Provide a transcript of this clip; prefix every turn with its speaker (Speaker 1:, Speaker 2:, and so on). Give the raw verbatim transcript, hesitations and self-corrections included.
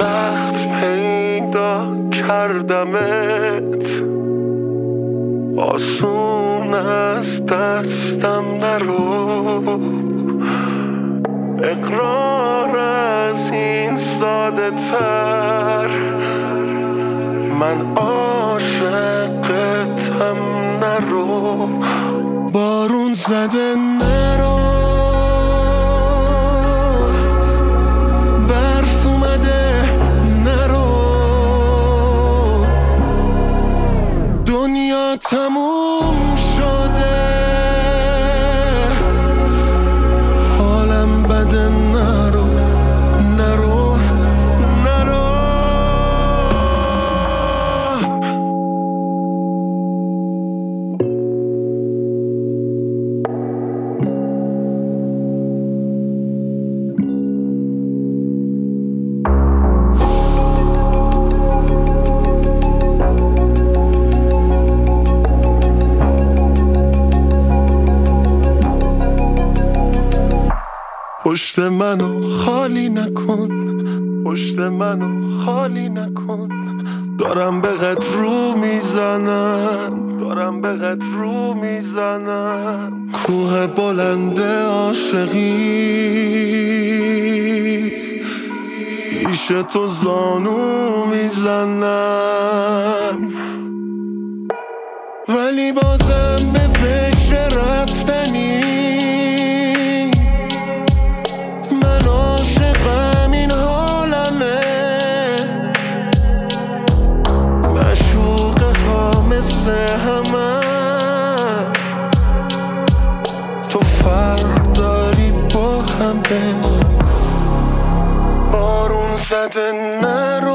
Speaker 1: سخت پیدا کردمت، آسون از دستم نرو. اقرار از این ساده تر، من عاشقتم نرو. بارون زده نرو، برف اومده نرو، دنیا تموم شده، حالم بده نرو نرو نرو. پشت منو خالی نکن، پشت منو خالی نکن، دارم به قد رو میزنم، دارم به قد رو میزنم. کوه بلند عاشقی، پیش تو زانو میزنم، ولی بازم به فکر رفتنی. من عاشقم، این حالمه، مشوقه ها مثل همه. تو فرق داری با همه. بارون زده نرو،